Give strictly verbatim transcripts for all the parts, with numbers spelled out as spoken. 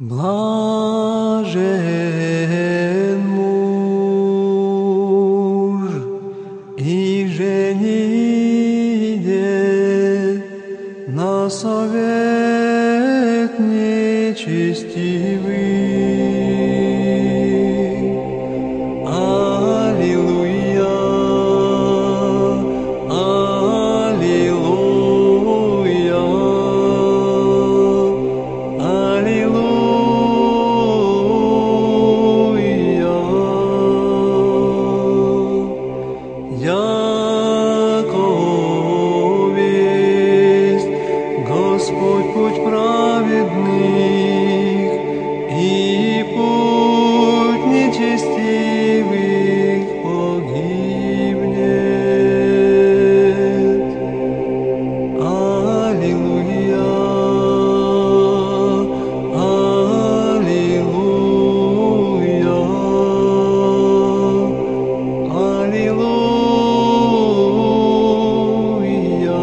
Блажен муж и женихе на совет нечестивый. Аллилуйя, аллилуйя, аллилуйя. Яко весть Господь путь праведных и путь нечестивых погибнет. Аллилуйя, аллилуйя, аллилуйя.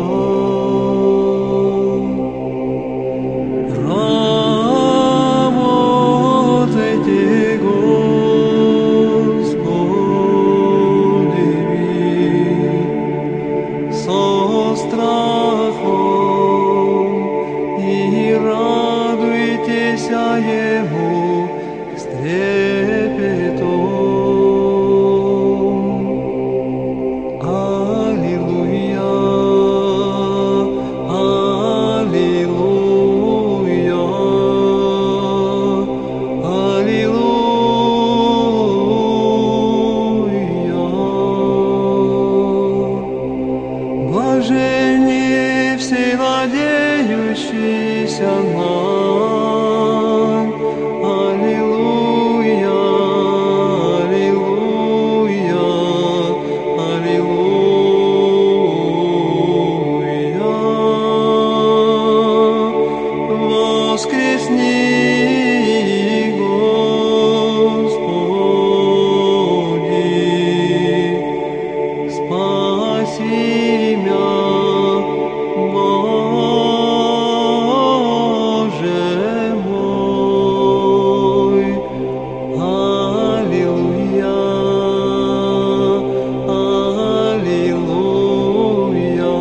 Работайте, Господи, со страхом и радуйтесь Ему с трепетом. Аллилуйя, аллилуйя, аллилуйя. Блаженнее все надеющиеся нам. Аллилуйя, аллилуйя, аллилуйя. Воскресни, Господи, спаси мя, Боже мой. Аллилуйя, аллилуйя,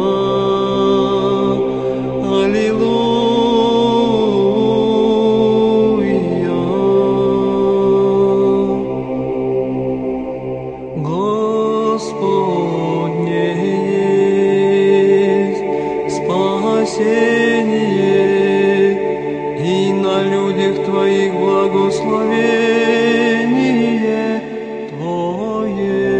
аллилуйя. Господне есть спасение, и на людях Твоих благословение Твое.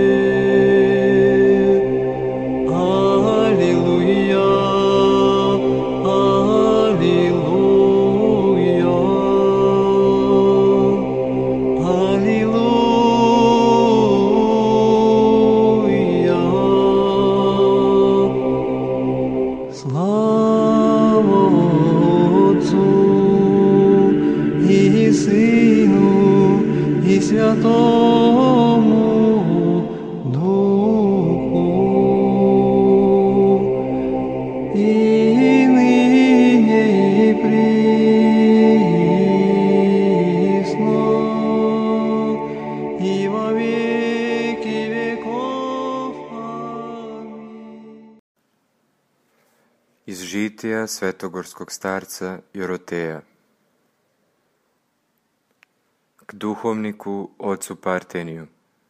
Аллилуйя, аллилуйя, аллилуйя. Слава Отцу и Сыну и Святому Духу, и ныне и присно, и во веки веков. Аминь. Iz žitija svetogorskog starca Joroteja. K duhovniku ocu Parteniju.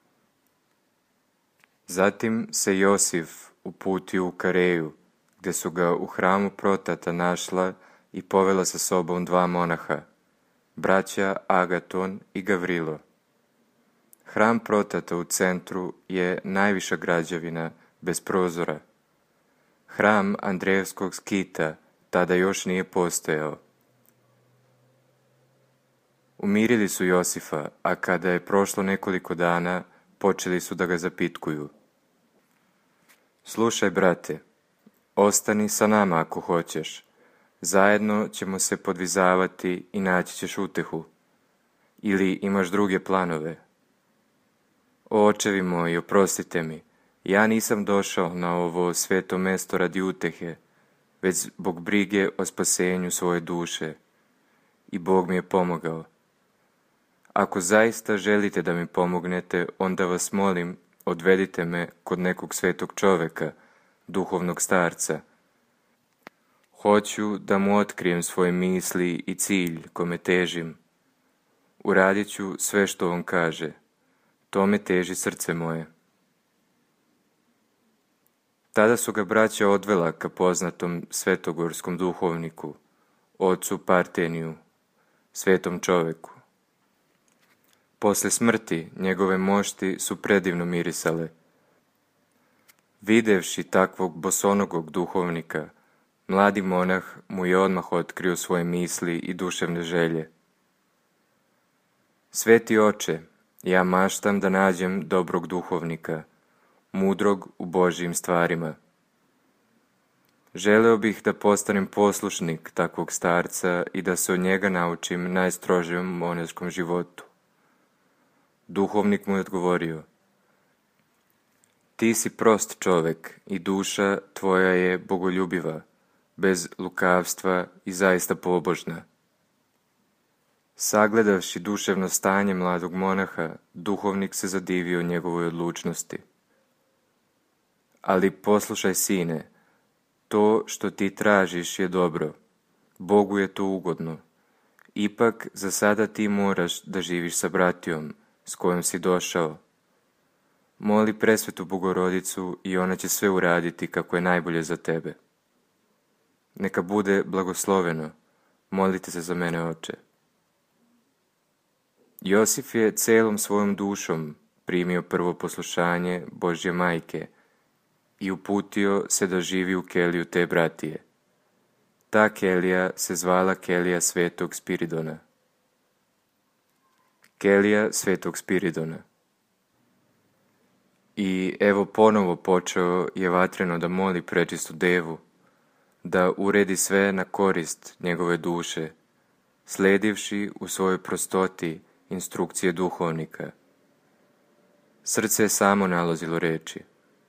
Zatim se Josif uputio u Kareju, gde su ga u hramu Protata našla i povela sa sobom dva monaha, braća Agaton i Gavrilo. Hram Protata u centru je najviša građevina bez prozora. Hram Andrejevskog skita tada još nije postojao. Umirili su Josifa, a kada je prošlo nekoliko dana, počeli su da ga zapitkuju. Slušaj, brate, ostani sa nama ako hoćeš. Zajedno ćemo se podvizavati i naći ćeš utehu. Ili imaš druge planove? O očevi moji, oprostite mi, ja nisam došao na ovo sveto mesto radi utehe, već zbog brige o spasenju svoje duše. i Bog mi je pomogao. Ako zaista želite da mi pomognete, onda vas molim, odvedite me kod nekog svetog čoveka, duhovnog starca. Hoću da mu otkrijem svoje misli i cilj kome težim. Uradit ću sve što on kaže. Tome teži srce moje. Tada su ga braća odvela ka poznatom svetogorskom duhovniku, ocu Parteniju, svetom čoveku. Posle smrti njegove mošti su predivno mirisale. Videvši takvog bosonogog duhovnika, mladi monah mu je odmah otkrio svoje misli i duševne želje. Sveti oče, ja maštam da nađem dobrog duhovnika, mudrog u Božjim stvarima. Želeo bih da postanem poslušnik takvog starca i da se od njega naučim najstrožem monaškom životu. Duhovnik mu je odgovorio: Ti si prost čovek i duša tvoja je bogoljubiva, bez lukavstva i zaista pobožna. Sagledavši duševno stanje mladog monaha, duhovnik se zadivio njegovoj odlučnosti. Ali poslušaj, sine, to što ti tražiš je dobro, Bogu je to ugodno. Ipak za sada ti moraš da živiš sa bratijom s kojom si došao. Moli presvetu Bogorodicu i ona će sve uraditi kako je najbolje za tebe. Neka bude blagosloveno, molite se za mene, oče. Josif je celom svojom dušom primio prvo poslušanje Božje majke i uputio se da živi u keliju te bratije. Ta kelija se zvala kelija svetog Spiridona. Kelija svetog Spiridona. I evo ponovo počeo je vatreno da moli prečistu devu, da uredi sve na korist njegove duše, sledivši u svojoj prostoti instrukcije duhovnika. Srce je samo nalazilo reči: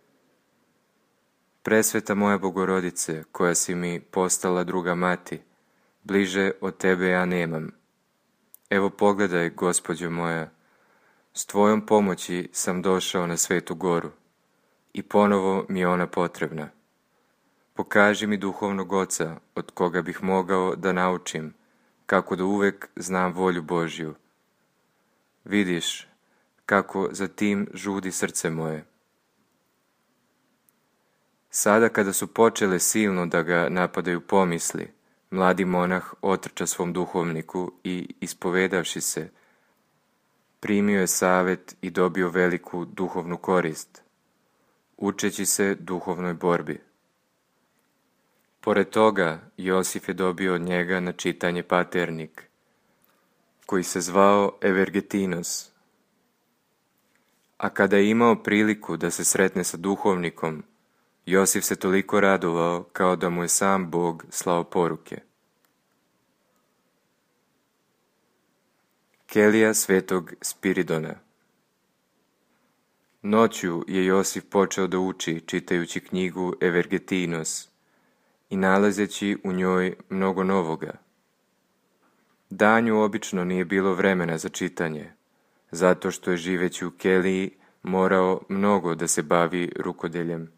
Presveta moja Bogorodice, koja si mi postala druga mati, bliže od tebe ja nemam. Evo pogledaj, Gospođo moja, s tvojom pomoći sam došao na Svetu Goru i ponovo mi je ona potrebna. Pokaži mi duhovnog oca od koga bih mogao da naučim kako da uvek znam volju Božju. Vidiš kako za tim žudi srce moje. Sada kada su počele silno da ga napadaju pomisli, mladi monah otrča svom duhovniku i, ispovedavši se, primio je savet i dobio veliku duhovnu korist, učeći se duhovnoj borbi. Pored toga, Josif je dobio od njega na čitanje paternik, koji se zvao Evergetinos. A kada je imao priliku da se sretne sa duhovnikom, Josif se toliko radovao kao da mu je sam Bog slao poruke. Kelija svetog Spiridona. Noću je Josif počeo da uči čitajući knjigu Evergetinos i nalazeći u njoj mnogo novoga. Danju obično nije bilo vremena za čitanje, zato što je živeći u keliji morao mnogo da se bavi rukodeljem.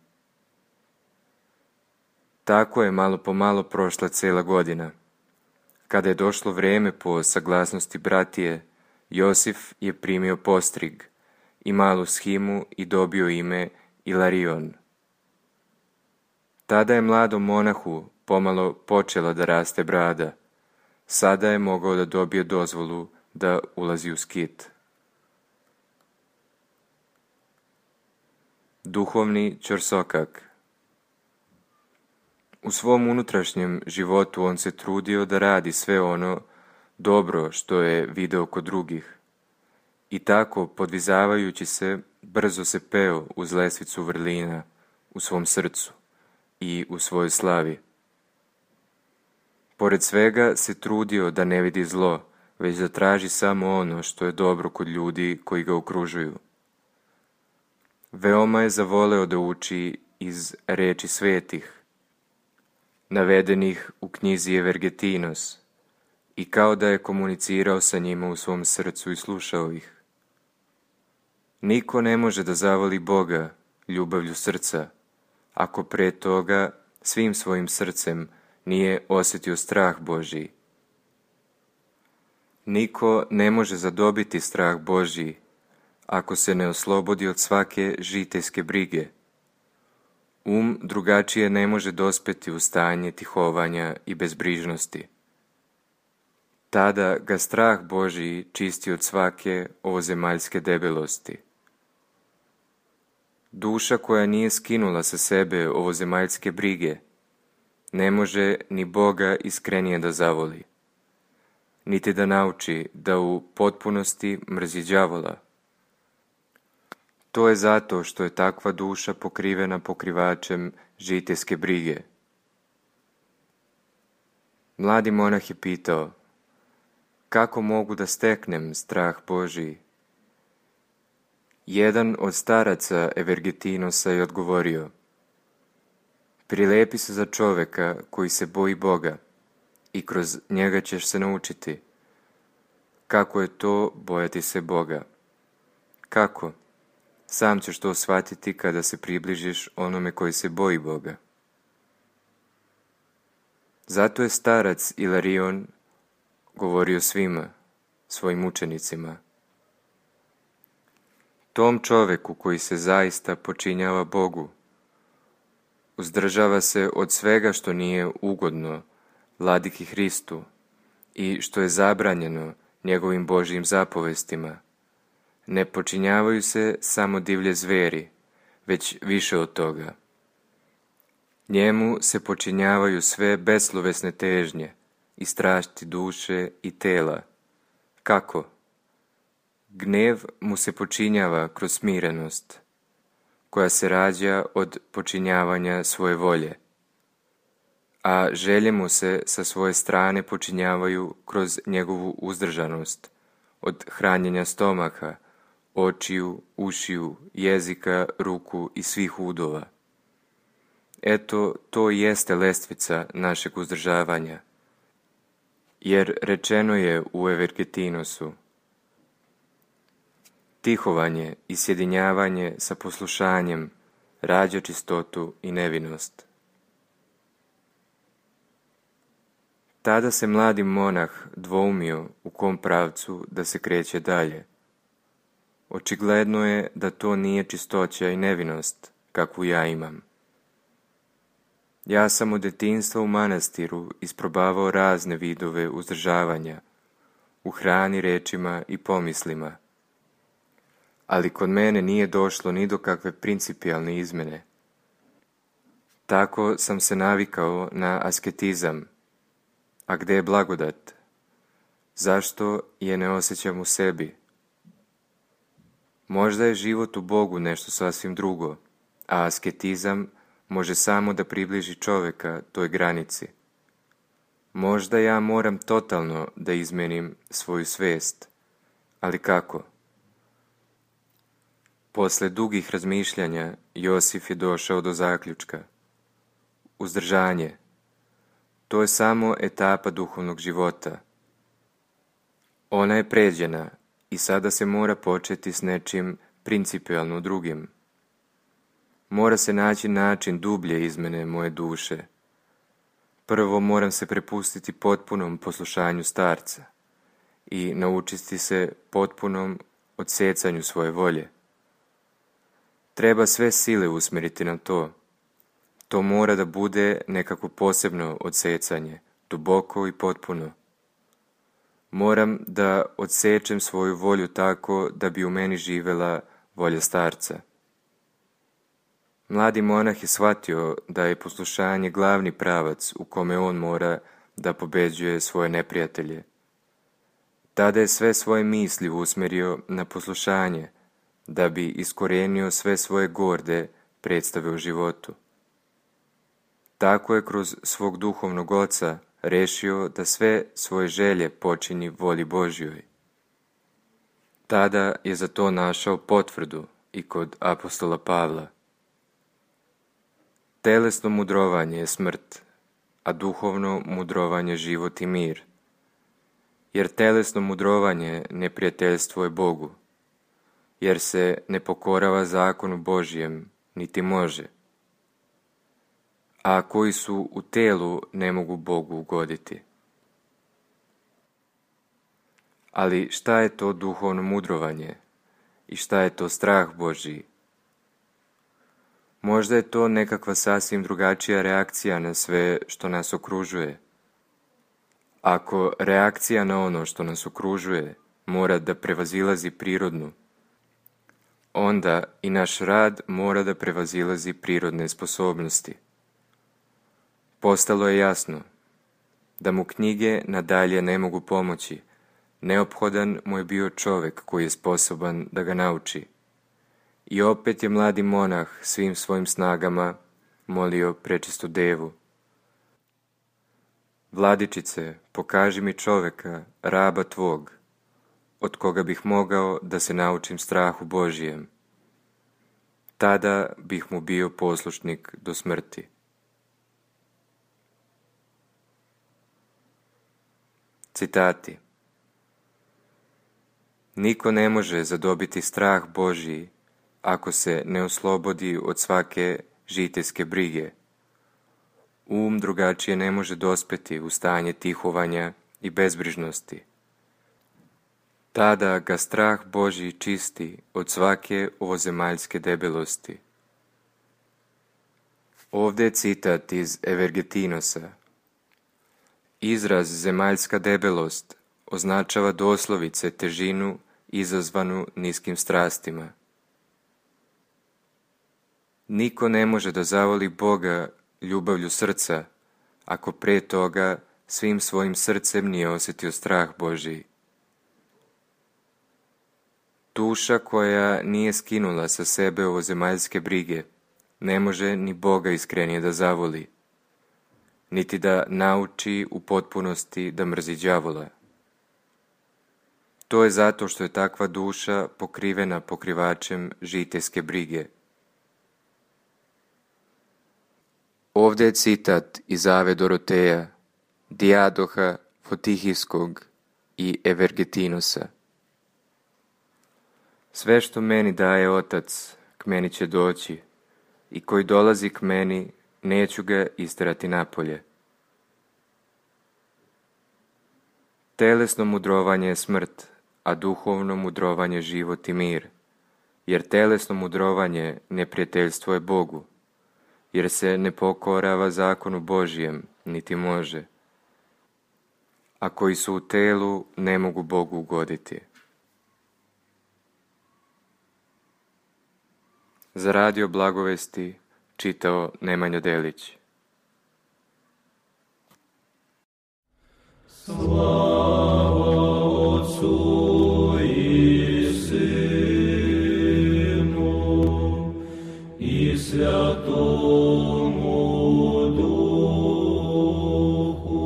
Tako je malo po malo prošla cela godina. Kada je došlo vreme po saglasnosti bratije, Josif je primio postrig i malu shimu i dobio ime Ilarion. Tada je mladom monahu pomalo počela da raste brada. Sada je mogao da dobije dozvolu da ulazi u skit. Duhovni ćorsokak. U svom unutrašnjem životu on se trudio da radi sve ono dobro što je video kod drugih. I tako, podvizavajući se, brzo se peo uz lestvicu vrlina u svom srcu i u svojoj slavi. Pored svega se trudio da ne vidi zlo, već da traži samo ono što je dobro kod ljudi koji ga okružuju. Veoma je zavoleo da uči iz reči svetih, navedenih u knjizi Evergetinos, i kao da je komunicirao sa njima u svom srcu i slušao ih. Niko ne može da zavoli Boga ljubavlju srca, ako pre toga svim svojim srcem nije osjetio strah Božji. Niko ne može zadobiti strah Božji, ako se ne oslobodi od svake žitejske brige. Um drugačije ne može dospeti u stanje tihovanja i bezbrižnosti. Tada ga strah Božji čisti od svake ovozemaljske debelosti. Duša koja nije skinula sa sebe ovozemaljske brige, ne može ni Boga iskrenije da zavoli, niti da nauči da u potpunosti mrzi đavola. To je zato što je takva duša pokrivena pokrivačem žitejske brige. Mladi monah je pitao, kako mogu da steknem strah Božji? Jedan od staraca Evergetinosa je odgovorio, prilepi se za čoveka koji se boji Boga i kroz njega ćeš se naučiti. Kako je to bojati se Boga? Kako? Sam ćeš to shvatiti kada se približiš onome koji se boji Boga. Zato je starac Ilarion govorio svima, svojim učenicima. Tom čoveku koji se zaista počinjava Bogu, uzdržava se od svega što nije ugodno Vladiki Hristu i što je zabranjeno njegovim Božjim zapovestima, ne počinjavaju se samo divlje zveri, već više od toga. Njemu se počinjavaju sve beslovesne težnje i strasti duše i tela. Kako? Gnev mu se počinjava kroz smirenost, koja se rađa od počinjavanja svoje volje, a želje mu se sa svoje strane počinjavaju kroz njegovu uzdržanost, od hranjenja stomaha, očiju, ušiju, jezika, ruku i svih udova. Eto, to jeste lestvica našeg uzdržavanja, jer rečeno je u Evergetinosu, tihovanje i sjedinjavanje sa poslušanjem rađa čistotu i nevinost. Tada se mladi monah dvoumio u kom pravcu da se kreće dalje. Očigledno je da to nije čistoća i nevinost, kakvu ja imam. Ja sam od detinjstva u manastiru isprobavao razne vidove uzdržavanja, u hrani, rečima i pomislima, ali kod mene nije došlo ni do kakve principijalne izmene. Tako sam se navikao na asketizam. A gde je blagodat? Zašto je ne osjećam u sebi? Možda je život u Bogu nešto sasvim drugo, a asketizam može samo da približi čoveka toj granici. Možda ja moram totalno da izmenim svoju svest, ali kako? Posle dugih razmišljanja Josif je došao do zaključka. Uzdržanje. To je samo etapa duhovnog života. Ona je pređena i sada se mora početi s nečim principijalno drugim. Mora se naći način dublje izmene moje duše. Prvo moram se prepustiti potpunom poslušanju starca i naučiti se potpunom odsecanju svoje volje. Treba sve sile usmeriti na to. To mora da bude nekako posebno odsecanje, duboko i potpuno. Moram da odsečem svoju volju tako da bi u meni živela volja starca. Mladi monah je shvatio da je poslušanje glavni pravac u kome on mora da pobeđuje svoje neprijatelje. Tada je sve svoje misli usmerio na poslušanje, da bi iskorenio sve svoje gorde predstave u životu. Tako je kroz svog duhovnog oca rešio da sve svoje želje počini volji Božjoj. Tada je za to našao potvrdu i kod apostola Pavla. Telesno mudrovanje je smrt, a duhovno mudrovanje život i mir. jer telesno mudrovanje neprijateljstvo je Bogu, jer se ne pokorava zakonu Božjem, niti može. A koji su u telu ne mogu Bogu ugoditi. Ali šta je to duhovno mudrovanje i šta je to strah Božji? Možda je to nekakva sasvim drugačija reakcija na sve što nas okružuje. Ako reakcija na ono što nas okružuje mora da prevazilazi prirodnu, onda i naš rad mora da prevazilazi prirodne sposobnosti. Postalo je jasno da mu knjige nadalje ne mogu pomoći. Neophodan mu je bio čovjek koji je sposoban da ga nauči. I opet je mladi monah svim svojim snagama molio prečistu devu. Vladičice, pokaži mi čovjeka, raba tvog, od koga bih mogao da se naučim strahu Božijem. Tada bih mu bio poslušnik do smrti. Citati. Niko ne može zadobiti strah Božji ako se ne oslobodi od svake žiteljske brige. Um drugačije ne može dospeti u stanje tihovanja i bezbrižnosti. Tada ga strah Božji čisti od svake ovozemaljske debelosti. Ovdje je citat iz Evergetinosa. Izraz zemaljska debelost označava doslovice težinu izazvanu niskim strastima. Niko ne može da zavoli Boga ljubavlju srca, ako pre toga svim svojim srcem nije osjetio strah Božji. Duša koja nije skinula sa sebe ovozemaljske brige, ne može ni Boga iskrenije da zavoli, niti da nauči u potpunosti da mrzi đavola. To je zato što je takva duša pokrivena pokrivačem žiteljske brige. Ovdje je citat iz Ave Doroteja, Dijadoha Fotihijskog i Evergetinosa. Sve što meni daje Otac, k meni će doći, i koji dolazi k meni, neću ga isterati napolje. Telesno mudrovanje je smrt, a duhovno mudrovanje život i mir, jer telesno mudrovanje neprijateljstvo je Bogu, jer se ne pokorava zakonu Božijem, niti može. A koji su u telu ne mogu Bogu ugoditi. Za radio Blagovesti čitao Nemanja Delić. Slava Otcu i Sinu i Svjatomu Duhu,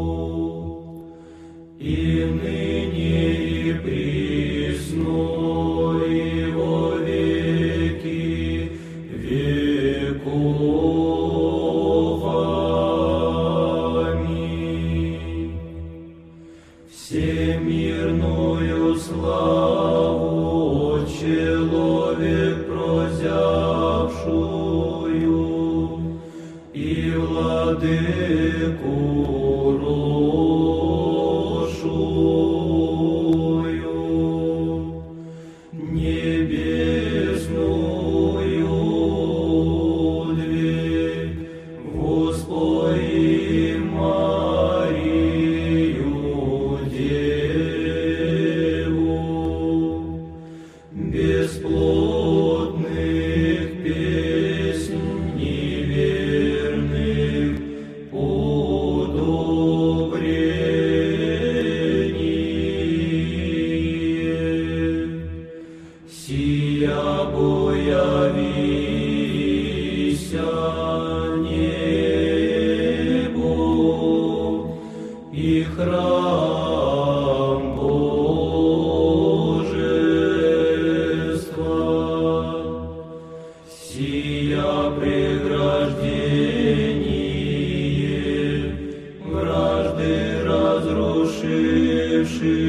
i nyní i priсно i во веки веков. Аминь. Всемирную славу человек прозявшую и владыку рошую, небесную дверь, Господи Марию Деву, бесплотных песнь неверных подобных.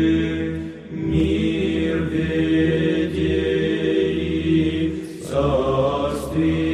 mir vedi, carstvi